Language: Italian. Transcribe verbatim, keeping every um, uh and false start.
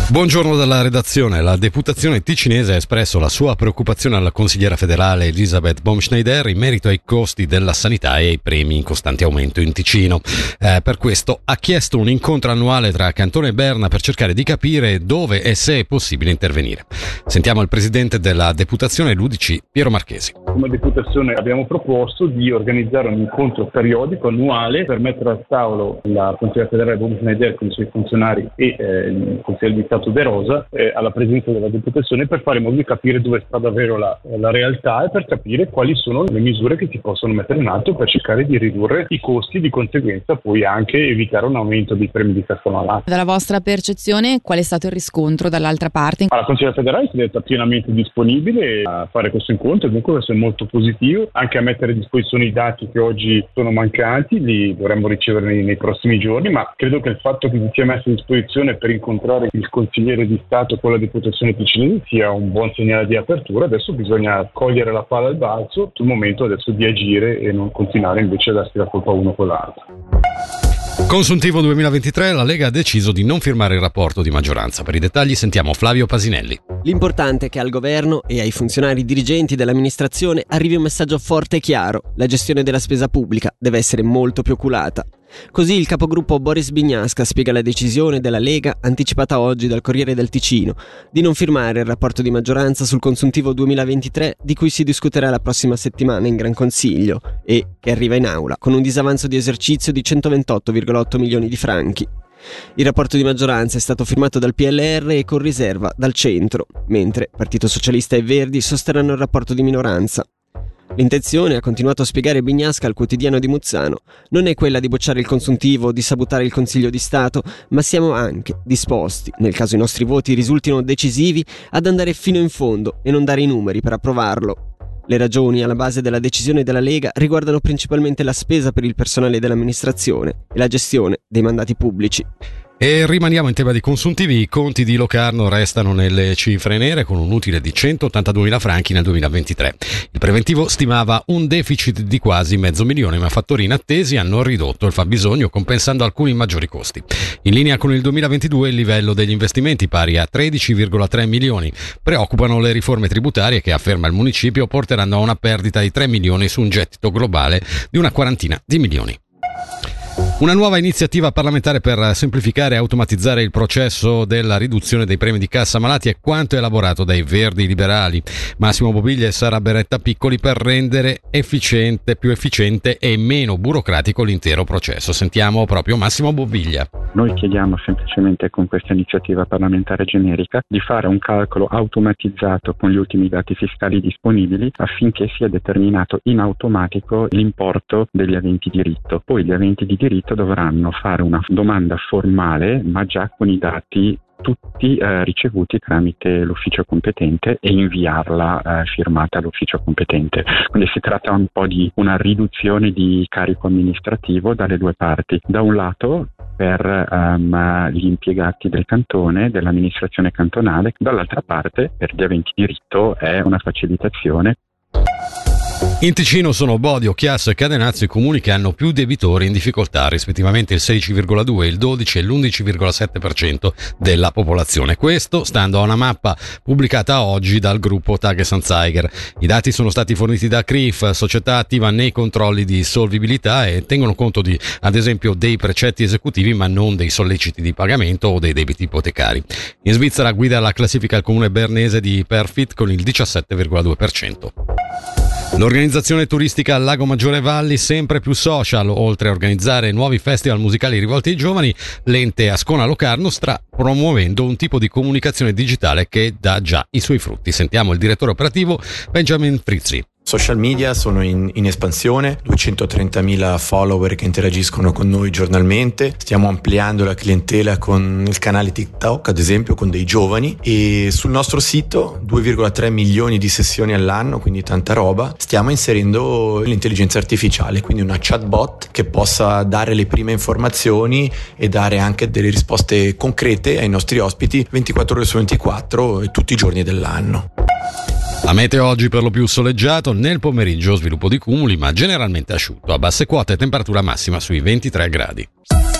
Buongiorno dalla redazione. La deputazione ticinese ha espresso la sua preoccupazione alla consigliera federale Elisabeth Baumschneider in merito ai costi della sanità e ai premi in costante aumento in Ticino. Eh, per questo ha chiesto un incontro annuale tra Cantone e Berna per cercare di capire dove e se è possibile intervenire. Sentiamo il presidente della deputazione l'U D C, Piero Marchesi. Come deputazione abbiamo proposto di organizzare un incontro periodico annuale per mettere a tavolo la consigliera federale Baumschneider con i suoi funzionari e eh, il consigliere di Stato De Rosa eh, alla presenza della deputazione per fare in modo di capire dove sta davvero la, la realtà e per capire quali sono le misure che si possono mettere in atto per cercare di ridurre i costi, di conseguenza poi anche evitare un aumento dei premi di cassa malata. Dalla vostra percezione qual è stato il riscontro dall'altra parte? La consigliera federale si è detta pienamente disponibile a fare questo incontro, dunque questo è molto positivo, anche a mettere a disposizione i dati che oggi sono mancanti, li dovremmo ricevere nei, nei prossimi giorni, ma credo che il fatto che si sia messo a disposizione per incontrare il consigliere di Stato con la deputazione ticinese sia un buon segnale di apertura. Adesso bisogna cogliere la palla al balzo, è il momento adesso di agire e non continuare invece a darsi la colpa uno con l'altro. Consuntivo duemilaventitré, la Lega ha deciso di non firmare il rapporto di maggioranza. Per i dettagli sentiamo Flavio Pasinelli. L'importante è che al governo e ai funzionari dirigenti dell'amministrazione arrivi un messaggio forte e chiaro: la gestione della spesa pubblica deve essere molto più oculata. Così il capogruppo Boris Bignasca spiega la decisione della Lega, anticipata oggi dal Corriere del Ticino, di non firmare il rapporto di maggioranza sul consuntivo duemilaventitré, di cui si discuterà la prossima settimana in Gran Consiglio e che arriva in aula con un disavanzo di esercizio di centoventotto virgola otto milioni di franchi. Il rapporto di maggioranza è stato firmato dal P L R e con riserva dal centro, mentre Partito Socialista e Verdi sosterranno il rapporto di minoranza. L'intenzione, ha continuato a spiegare Bignasca al quotidiano di Muzzano, non è quella di bocciare il consuntivo o di sabotare il Consiglio di Stato, ma siamo anche disposti, nel caso i nostri voti risultino decisivi, ad andare fino in fondo e non dare i numeri per approvarlo. Le ragioni alla base della decisione della Lega riguardano principalmente la spesa per il personale dell'amministrazione e la gestione dei mandati pubblici. E rimaniamo in tema di consuntivi. I conti di Locarno restano nelle cifre nere con un utile di centottantaduemila franchi nel duemilaventitré. Il preventivo stimava un deficit di quasi mezzo milione, ma fattori inattesi hanno ridotto il fabbisogno compensando alcuni maggiori costi. In linea con il duemilaventidue il livello degli investimenti, pari a tredici virgola tre milioni. Preoccupano le riforme tributarie che, afferma il municipio, porteranno a una perdita di tre milioni su un gettito globale di una quarantina di milioni. Una nuova iniziativa parlamentare per semplificare e automatizzare il processo della riduzione dei premi di cassa malati è quanto elaborato dai Verdi liberali, Massimo Bobiglia e Sara Beretta Piccoli, per rendere efficiente, più efficiente e meno burocratico l'intero processo. Sentiamo proprio Massimo Bobiglia. Noi chiediamo semplicemente con questa iniziativa parlamentare generica di fare un calcolo automatizzato con gli ultimi dati fiscali disponibili affinché sia determinato in automatico l'importo degli aventi diritto. Poi gli aventi di diritto dovranno fare una domanda formale ma già con i dati tutti eh, ricevuti tramite l'ufficio competente e inviarla eh, firmata all'ufficio competente. Quindi si tratta un po' di una riduzione di carico amministrativo dalle due parti. Da un lato per um, gli impiegati del cantone, dell'amministrazione cantonale, dall'altra parte per gli aventi diritto è una facilitazione. In Ticino sono Bodio, Chiasso e Cadenazzo i comuni che hanno più debitori in difficoltà, rispettivamente il sedici virgola due, il dodici e l'undici virgola sette per cento della popolazione. Questo stando a una mappa pubblicata oggi dal gruppo Tagesanzeiger. I dati sono stati forniti da C R I F, società attiva nei controlli di solvibilità, e tengono conto di, ad esempio, dei precetti esecutivi ma non dei solleciti di pagamento o dei debiti ipotecari. In Svizzera guida la classifica il comune bernese di Perfit con il diciassette virgola due per cento. L'organizzazione turistica Lago Maggiore Valli sempre più social. Oltre a organizzare nuovi festival musicali rivolti ai giovani, l'ente Ascona Locarno sta promuovendo un tipo di comunicazione digitale che dà già i suoi frutti. Sentiamo il direttore operativo Benjamin Frizzi. Social media sono in, in espansione, duecentotrentamila follower che interagiscono con noi giornalmente, stiamo ampliando la clientela con il canale TikTok, ad esempio, con dei giovani, e sul nostro sito due virgola tre milioni di sessioni all'anno, quindi tanta roba. Stiamo inserendo l'intelligenza artificiale, quindi una chatbot che possa dare le prime informazioni e dare anche delle risposte concrete ai nostri ospiti ventiquattro ore su ventiquattro e tutti i giorni dell'anno. La meteo oggi per lo più soleggiato, nel pomeriggio sviluppo di cumuli ma generalmente asciutto, a basse quote temperatura massima sui ventitré gradi.